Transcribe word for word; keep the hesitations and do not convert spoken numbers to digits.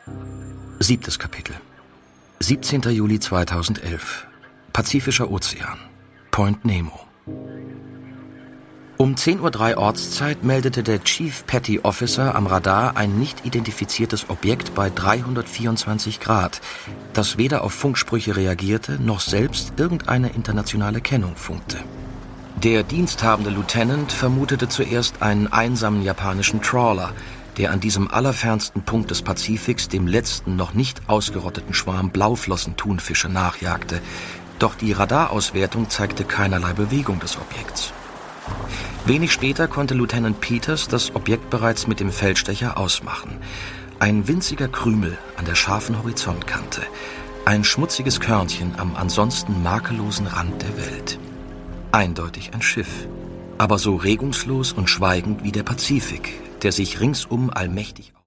Siebtes Kapitel. siebzehnter Juli zweitausendelf. Pazifischer Ozean. Point Nemo. Um zehn Uhr drei Ortszeit meldete der Chief Petty Officer am Radar ein nicht identifiziertes Objekt bei dreihundertvierundzwanzig Grad, das weder auf Funksprüche reagierte, noch selbst irgendeine internationale Kennung funkte. Der diensthabende Lieutenant vermutete zuerst einen einsamen japanischen Trawler, der an diesem allerfernsten Punkt des Pazifiks dem letzten noch nicht ausgerotteten Schwarm Blauflossen-Thunfische nachjagte, doch die Radarauswertung zeigte keinerlei Bewegung des Objekts. Wenig später konnte Lieutenant Peters das Objekt bereits mit dem Feldstecher ausmachen. Ein winziger Krümel an der scharfen Horizontkante, ein schmutziges Körnchen am ansonsten makellosen Rand der Welt. Eindeutig ein Schiff, aber so regungslos und schweigend wie der Pazifik, der sich ringsum allmächtig